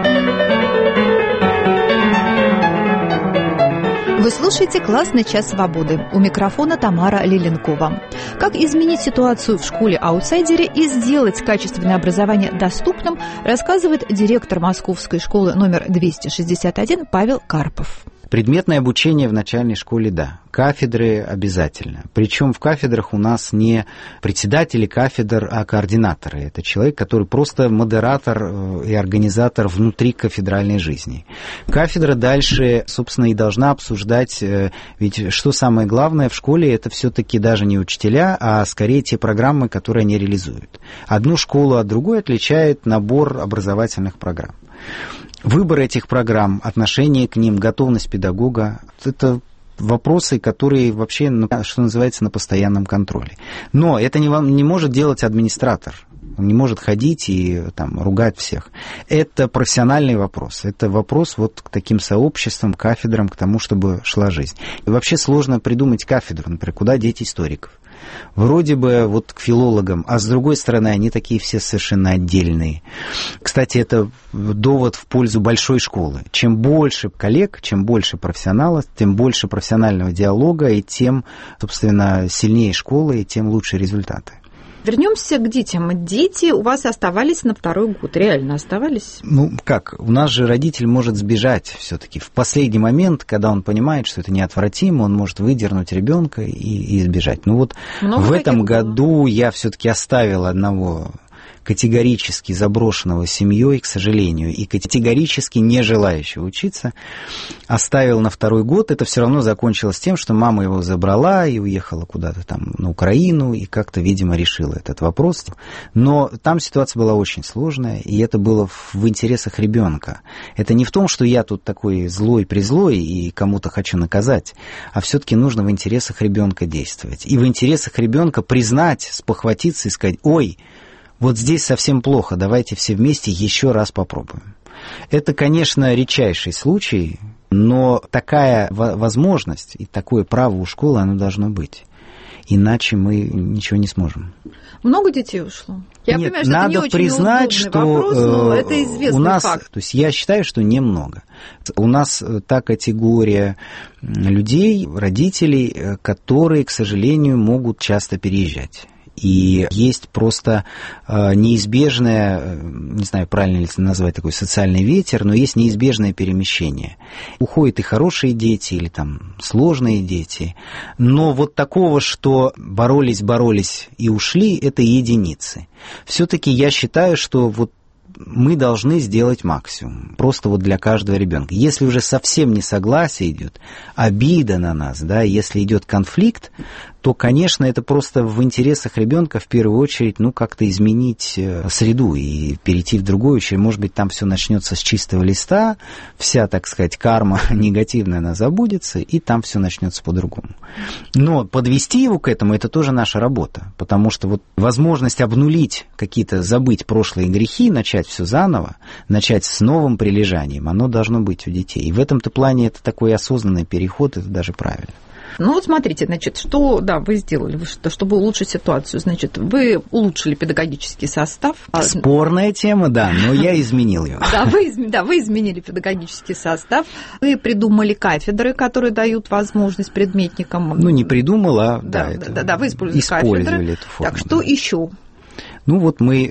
Вы слушаете «Классный час свободы». У микрофона Тамара Лиленкова. Как изменить ситуацию в школе-аутсайдере и сделать качественное образование доступным, рассказывает директор Московской школы номер 261 Павел Карпов. Предметное обучение в начальной школе, да. Кафедры обязательно. Причем в кафедрах у нас не председатели кафедр, а координаторы. Это человек, который просто модератор и организатор внутри кафедральной жизни. Кафедра дальше, собственно, и должна обсуждать, ведь что самое главное в школе, это все-таки даже не учителя, а скорее те программы, которые они реализуют. Одну школу от другой отличает набор образовательных программ. Выбор этих программ, отношение к ним, готовность педагога – это вопросы, которые вообще, что называется, на постоянном контроле. Но это не может делать администратор. Он не может ходить и там, ругать всех. Это профессиональный вопрос. Это вопрос вот к таким сообществам, кафедрам, к тому, чтобы шла жизнь. И вообще сложно придумать кафедру, например, куда деть историков. Вроде бы вот к филологам, а с другой стороны, они такие все совершенно отдельные. Кстати, это довод в пользу большой школы. Чем больше коллег, чем больше профессионалов, тем больше профессионального диалога, и тем, собственно, сильнее школа, и тем лучше результаты. Вернемся к детям. Дети у вас оставались на второй год, реально оставались? Ну, как? У нас же родитель может сбежать все-таки. В последний момент, когда он понимает, что это неотвратимо, он может выдернуть ребенка и сбежать. Ну вот в этом году я все-таки оставил одного категорически заброшенного семьей, к сожалению, и категорически не желающего учиться, оставил на второй год. Это все равно закончилось тем, что мама его забрала и уехала куда-то там на Украину, и как-то, видимо, решила этот вопрос. Но там ситуация была очень сложная, и это было в интересах ребенка. Это не в том, что я тут такой злой-призлой и кому-то хочу наказать, а все-таки нужно в интересах ребенка действовать. И в интересах ребенка признать, спохватиться и сказать: ой, вот здесь совсем плохо, давайте все вместе еще раз попробуем. Это, конечно, редчайший случай, но такая возможность и такое право у школы, оно должно быть. Иначе мы ничего не сможем. Много детей ушло? Я Нет, понимаю, что надо это не признать, очень что вопрос, но это известный у нас, факт. То есть я считаю, что немного. У нас та категория людей, родителей, которые, к сожалению, могут часто переезжать. И есть просто неизбежное, не знаю, правильно ли это назвать, такой социальный ветер, но есть неизбежное перемещение. Уходят и хорошие дети, или там сложные дети. Но вот такого, что боролись и ушли, это единицы. Все-таки я считаю, что вот мы должны сделать максимум, просто вот для каждого ребенка. Если уже совсем несогласие идет, обида на нас, да, если идет конфликт, то, конечно, это просто в интересах ребенка в первую очередь, как-то изменить среду и перейти в другую очередь. Может быть, там все начнется с чистого листа, вся, так сказать, карма негативная, она забудется, и там все начнется по-другому. Но подвести его к этому, это тоже наша работа, потому что вот возможность обнулить какие-то, забыть прошлые грехи, начать все заново, начать с новым прилежанием, оно должно быть у детей. И в этом-то плане это такой осознанный переход, это даже правильно. Ну вот смотрите, значит, что вы сделали, чтобы улучшить ситуацию? Значит, вы улучшили педагогический состав. Спорная тема, да, но я изменил ее. Да, вы изменили педагогический состав. Вы придумали кафедры, которые дают возможность предметникам. Не придумал, а вы использовали кафедры. Эту форму. Так, что еще? Вот мы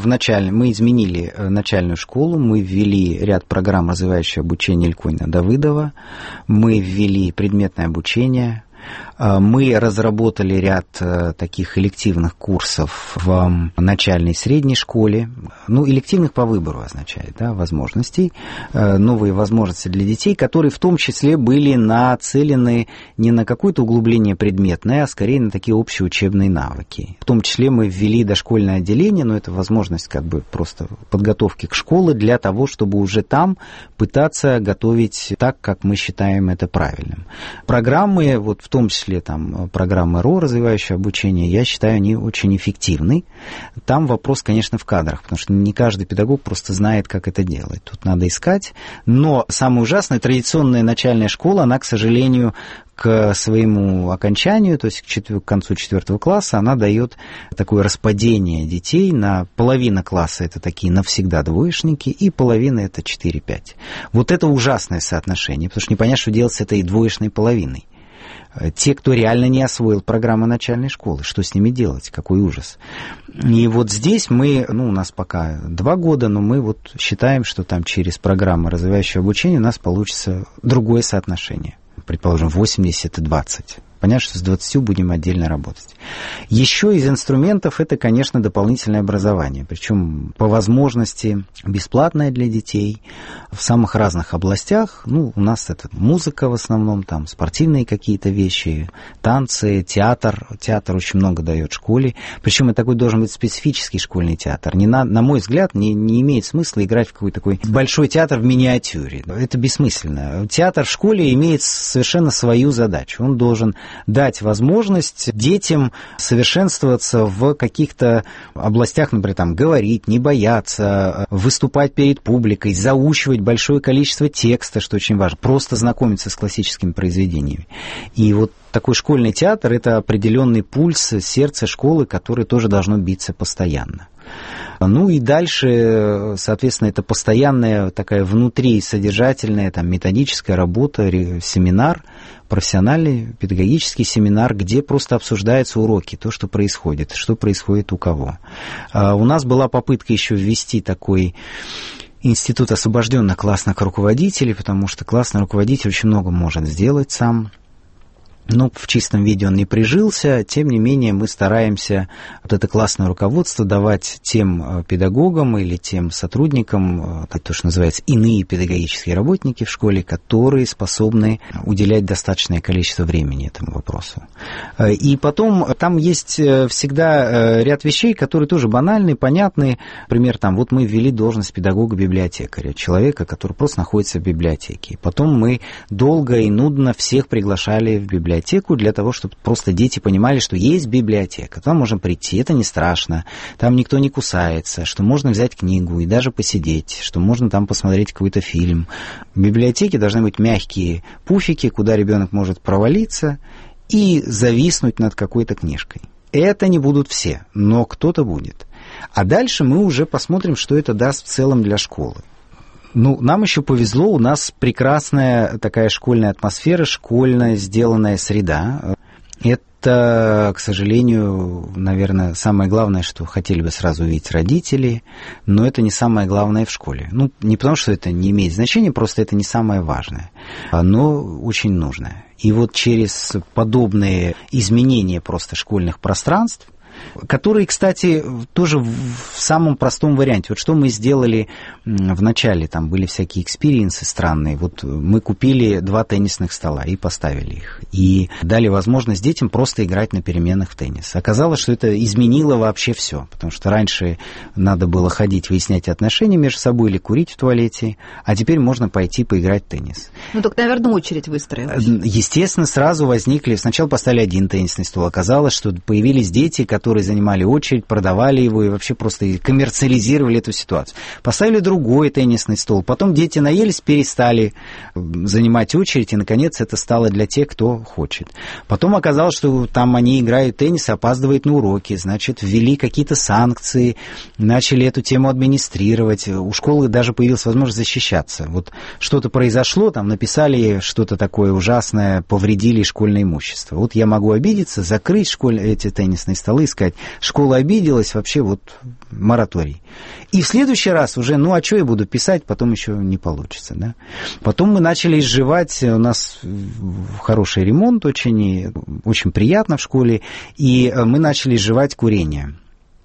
изменили начальную школу, мы ввели ряд программ, развивающих обучение Илькоина-Давыдова, мы ввели предметное обучение, мы разработали ряд таких элективных курсов в начальной и средней школе. Элективных по выбору означает, да, возможностей, новые возможности для детей, которые в том числе были нацелены не на какое-то углубление предметное, а скорее на такие общеучебные навыки. В том числе мы ввели дошкольное отделение, но это возможность просто подготовки к школе для того, чтобы уже там пытаться готовить так, как мы считаем это правильным. Программы, в том числе программы РО, развивающее обучение, я считаю, они очень эффективны. Там вопрос, конечно, в кадрах, потому что не каждый педагог просто знает, как это делать. Тут надо искать. Но самое ужасное, традиционная начальная школа, она, к сожалению, к своему окончанию, то есть к концу 4 класса, она дает такое распадение детей на половина класса, это такие навсегда двоечники, и половина это 4-5. Вот это ужасное соотношение, потому что непонятно, что делать с этой двоечной половиной. Те, кто реально не освоил программу начальной школы, что с ними делать, какой ужас. И вот здесь мы, у нас пока 2 года, но мы вот считаем, что там через программу развивающего обучения у нас получится другое соотношение. Предположим, 80 и 20. Понятно, что с 20 будем отдельно работать. Еще из инструментов это, конечно, дополнительное образование. Причем по возможности бесплатное для детей в самых разных областях. У нас это музыка в основном, там спортивные какие-то вещи, танцы, театр. Театр очень много дает школе. Причем это такой должен быть специфический школьный театр. На мой взгляд, не имеет смысла играть в какой-то такой большой театр в миниатюре. Это бессмысленно. Театр в школе имеет совершенно свою задачу. Он должен дать возможность детям совершенствоваться в каких-то областях, например, там, говорить, не бояться, выступать перед публикой, заучивать большое количество текста, что очень важно, просто знакомиться с классическими произведениями. И вот такой школьный театр – это определенный пульс сердца школы, который тоже должно биться постоянно. И дальше, соответственно, это постоянная такая внутри содержательная методическая работа, семинар, профессиональный педагогический семинар, где просто обсуждаются уроки, то, что происходит у кого. У нас была попытка еще ввести такой институт освобожденных классных руководителей, потому что классный руководитель очень много может сделать сам. В чистом виде он не прижился, тем не менее мы стараемся вот это классное руководство давать тем педагогам или тем сотрудникам, то, что называется, иные педагогические работники в школе, которые способны уделять достаточное количество времени этому вопросу. И потом там есть всегда ряд вещей, которые тоже банальные, понятные. Например, вот мы ввели должность педагога-библиотекаря, человека, который просто находится в библиотеке. Потом мы долго и нудно всех приглашали в библиотеку для того, чтобы просто дети понимали, что есть библиотека. Там можно прийти, это не страшно, там никто не кусается, что можно взять книгу и даже посидеть, что можно там посмотреть какой-то фильм. В библиотеке должны быть мягкие пуфики, куда ребенок может провалиться и зависнуть над какой-то книжкой. Это не будут все, но кто-то будет. А дальше мы уже посмотрим, что это даст в целом для школы. Нам еще повезло, у нас прекрасная такая школьная атмосфера, школьная сделанная среда. Это, к сожалению, наверное, самое главное, что хотели бы сразу увидеть родители, но это не самое главное в школе. Не потому, что это не имеет значения, просто это не самое важное, но очень нужное. И вот через подобные изменения просто школьных пространств, которые, кстати, тоже в самом простом варианте. Вот что мы сделали в начале, там были всякие экспириенсы странные. Вот мы купили 2 теннисных стола и поставили их. И дали возможность детям просто играть на переменах в теннис. Оказалось, что это изменило вообще все. Потому что раньше надо было ходить, выяснять отношения между собой или курить в туалете. А теперь можно пойти поиграть в теннис. Так, наверное, очередь выстроилась. Естественно, сразу возникли... Сначала поставили 1 теннисный стол. Оказалось, что появились дети, которые занимали очередь, продавали его и вообще просто коммерциализировали эту ситуацию. Поставили другой теннисный стол. Потом дети наелись, перестали занимать очередь, и, наконец, это стало для тех, кто хочет. Потом оказалось, что там они играют в теннис, опаздывают на уроки, значит, ввели какие-то санкции, начали эту тему администрировать. У школы даже появилась возможность защищаться. Вот что-то произошло, там написали что-то такое ужасное, повредили школьное имущество. Вот я могу обидеться, закрыть эти теннисные столы и сказать, школа обиделась, вообще вот мораторий. И в следующий раз уже, что я буду писать, потом еще не получится, да. Потом мы начали изживать, у нас хороший ремонт очень приятно в школе, и мы начали изживать курение.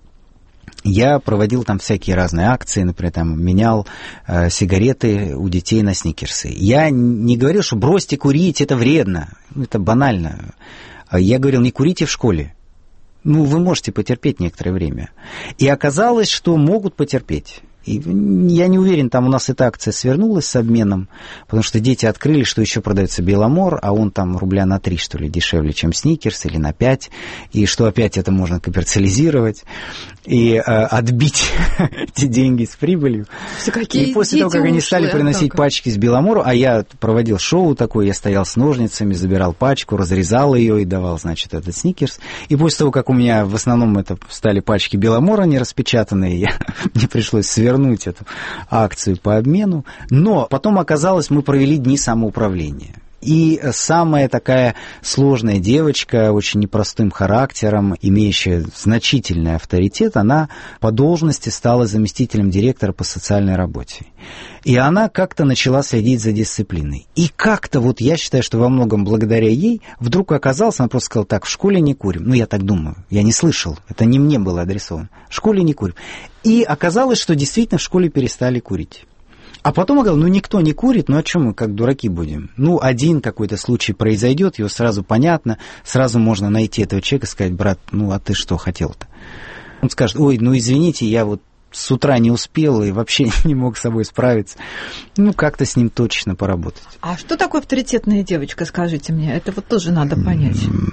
Я проводил там всякие разные акции, например, менял сигареты у детей на сникерсы. Я не говорил, что бросьте курить, это вредно, это банально. Я говорил, не курите в школе. Вы можете потерпеть некоторое время. И оказалось, что могут потерпеть. И я не уверен, там у нас эта акция свернулась с обменом, потому что дети открыли, что еще продается Беломор, а он там рубля на 3, что ли, дешевле, чем Сникерс, или на 5, и что опять это можно коммерциализировать и отбить эти деньги с прибылью. И после того, как они стали приносить пачки с Беломору, а я проводил шоу такое, я стоял с ножницами, забирал пачку, разрезал ее и давал, значит, этот Сникерс. И после того, как у меня в основном это стали пачки Беломора не распечатанные, мне пришлось свернуть эту акцию по обмену. Но потом оказалось, мы провели дни самоуправления. И самая такая сложная девочка, очень непростым характером, имеющая значительный авторитет, она по должности стала заместителем директора по социальной работе. И она как-то начала следить за дисциплиной. И как-то, вот я считаю, что во многом благодаря ей, вдруг оказалось, она просто сказала, так, в школе не курим. Ну, я так думаю, я не слышал, это не мне было адресовано. В школе не курим. И оказалось, что действительно в школе перестали курить. А потом я говорю, ну, никто не курит, ну, о чем мы как дураки будем? Ну, один какой-то случай произойдет, его сразу понятно, сразу можно найти этого человека и сказать, брат, ну, а ты что хотел-то? Он скажет, ой, ну, извините, я вот с утра не успел и вообще не мог с собой справиться. Ну, как-то с ним точно поработать. А что такое авторитетная девочка, скажите мне? Это вот тоже надо понять.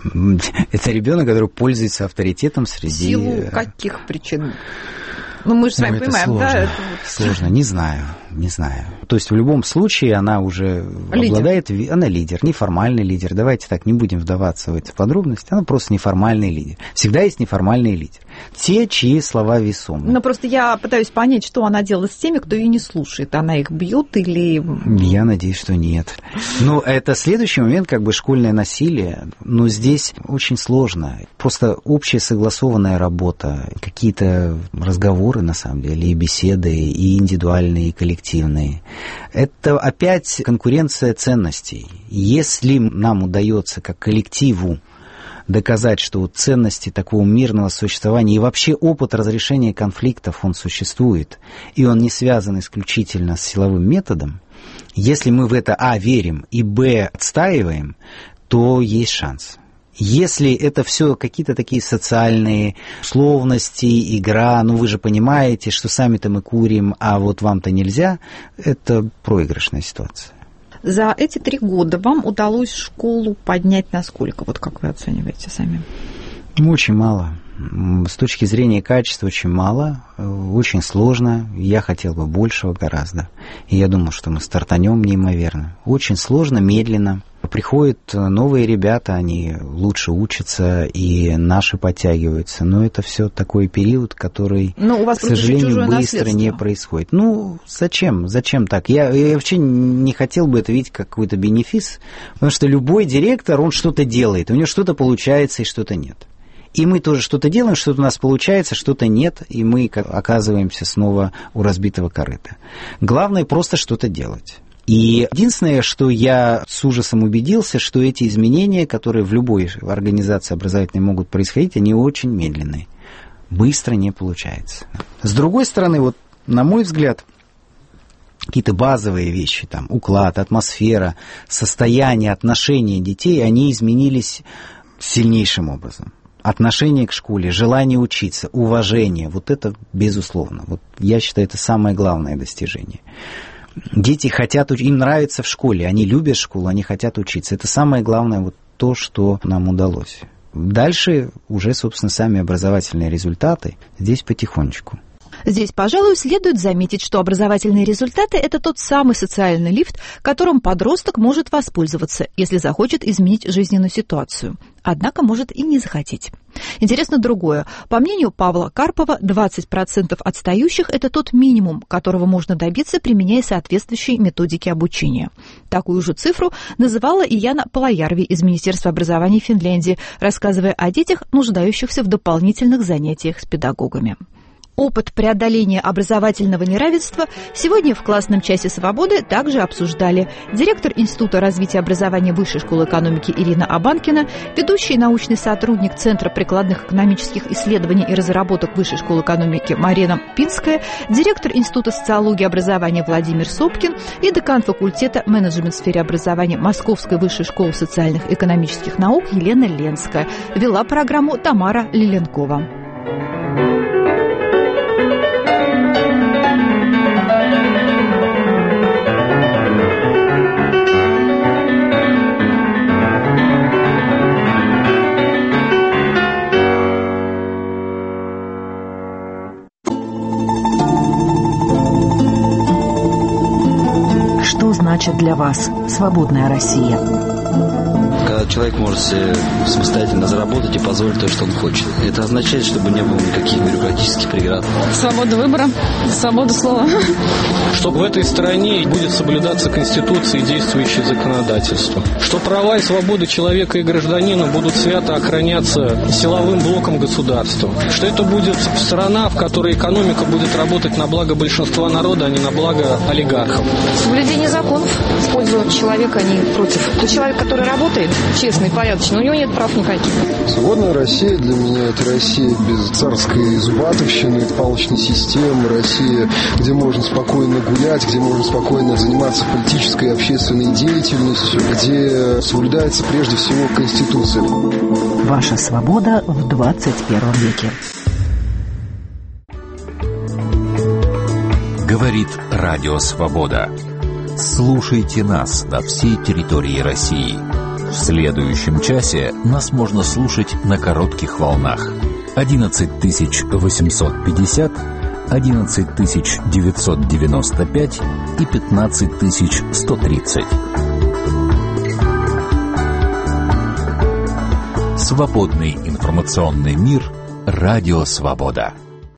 Это ребенок, который пользуется авторитетом среди... В силу каких причин? Ну, мы же с вами понимаем, сложно, да? Это сложно, не знаю. То есть в любом случае она уже обладает... Она лидер, неформальный лидер. Давайте так, не будем вдаваться в эти подробности. Она просто неформальный лидер. Всегда есть неформальный лидер. Те, чьи слова весомы. Ну, просто я пытаюсь понять, что она делает с теми, кто ее не слушает. Она их бьет или... Я надеюсь, что нет. Ну, это следующий момент, как бы школьное насилие. Но здесь очень сложно. Просто общая согласованная работа, какие-то разговоры, на самом деле, и беседы, и индивидуальные, и коллективные. Это опять конкуренция ценностей. Если нам удается как коллективу доказать, что вот ценности такого мирного существования и вообще опыт разрешения конфликтов, он существует, и он не связан исключительно с силовым методом, если мы в это, верим, и, отстаиваем, то есть шанс. Если это все какие-то такие социальные условности, игра, ну вы же понимаете, что сами-то мы курим, а вот вам-то нельзя, это проигрышная ситуация. За эти 3 года вам удалось школу поднять на сколько? Вот как вы оцениваете сами? Очень мало. С точки зрения качества очень мало, очень сложно. Я хотел бы большего гораздо. И я думал, что мы стартанем неимоверно. Очень сложно, медленно. Приходят новые ребята, они лучше учатся, и наши подтягиваются. Но это все такой период, который, к сожалению, быстро не происходит. Ну, зачем? Зачем так? Я вообще не хотел бы это видеть как какой-то бенефис, потому что любой директор, он что-то делает, у него что-то получается и что-то нет. И мы тоже что-то делаем, что-то у нас получается, что-то нет, и мы оказываемся снова у разбитого корыта. Главное просто что-то делать. И единственное, что я с ужасом убедился, что эти изменения, которые в любой организации образовательной могут происходить, они очень медленные. Быстро не получается. С другой стороны, вот, на мой взгляд, какие-то базовые вещи, там, уклад, атмосфера, состояние, отношения детей, они изменились сильнейшим образом. Отношение к школе, желание учиться, уважение, вот это безусловно. Вот я считаю, это самое главное достижение. Дети хотят, им нравится в школе, они любят школу, они хотят учиться. Это самое главное, вот то, что нам удалось. Дальше уже, собственно, сами образовательные результаты здесь потихонечку. Здесь, пожалуй, следует заметить, что образовательные результаты – это тот самый социальный лифт, которым подросток может воспользоваться, если захочет изменить жизненную ситуацию. Однако может и не захотеть. Интересно другое. По мнению Павла Карпова, 20% отстающих – это тот минимум, которого можно добиться, применяя соответствующие методики обучения. Такую же цифру называла и Яна Палаярви из Министерства образования Финляндии, рассказывая о детях, нуждающихся в дополнительных занятиях с педагогами. Опыт преодоления образовательного неравенства сегодня в классном часе свободы также обсуждали директор Института развития образования Высшей школы экономики Ирина Абанкина, ведущий научный сотрудник Центра прикладных экономических исследований и разработок Высшей школы экономики Марина Пинская, директор Института социологии и образования Владимир Сопкин и декан факультета менеджмент в сфере образования Московской Высшей школы социальных и экономических наук Елена Ленская. Вела программу Тамара Лиленкова. Что значит для вас свободная Россия? когда человек может себе самостоятельно заработать и позволить то, что он хочет. Это означает, чтобы не было никаких бюрократических преград. Свобода выбора, свобода слова. Что в этой стране будет соблюдаться Конституция и действующее законодательство. Что права и свободы человека и гражданина будут свято охраняться силовым блоком государства. Что это будет страна, в которой экономика будет работать на благо большинства народа, а не на благо олигархов. Соблюдение законов в пользу человека, а не против. Тот человек, который работает честно и порядочно, у него нет прав никаких. Свободная Россия для меня — это Россия без царской зубатовщины, палочной системы, Россия, где можно спокойно гулять, где можно спокойно заниматься политической и общественной деятельностью, где соблюдается прежде всего Конституция. Ваша свобода в 21 веке. Говорит Радио Свобода. Слушайте нас на всей территории России. В следующем часе нас можно слушать на коротких волнах. 11850, 11995 и 15130. Свободный информационный мир. Радио Свобода.